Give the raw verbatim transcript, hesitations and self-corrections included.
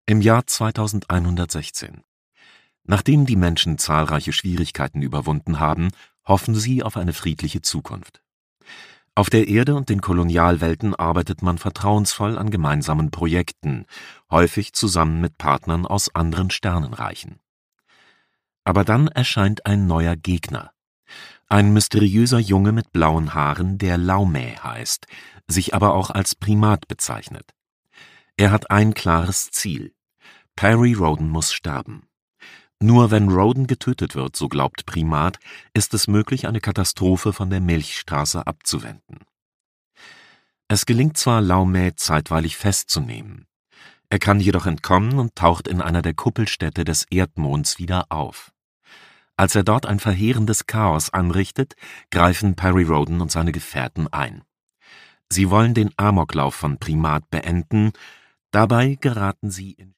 Im Jahr zweitausendeinhundertsechzehn. Nachdem die Menschen zahlreiche Schwierigkeiten überwunden haben, hoffen sie auf eine friedliche Zukunft. Auf der Erde und den Kolonialwelten arbeitet man vertrauensvoll an gemeinsamen Projekten, häufig zusammen mit Partnern aus anderen Sternenreichen. Aber dann erscheint ein neuer Gegner. Ein mysteriöser Junge mit blauen Haaren, der Laumä heißt, sich aber auch als Primat bezeichnet. Er hat ein klares Ziel: Perry Rhodan muss sterben. Nur wenn Rhodan getötet wird, so glaubt Primat, ist es möglich, eine Katastrophe von der Milchstraße abzuwenden. Es gelingt zwar, Laumä zeitweilig festzunehmen. Er kann jedoch entkommen und taucht in einer der Kuppelstädte des Erdmonds wieder auf. Als er dort ein verheerendes Chaos anrichtet, greifen Perry Rhodan und seine Gefährten ein. Sie wollen den Amoklauf von Primat beenden, dabei geraten sie in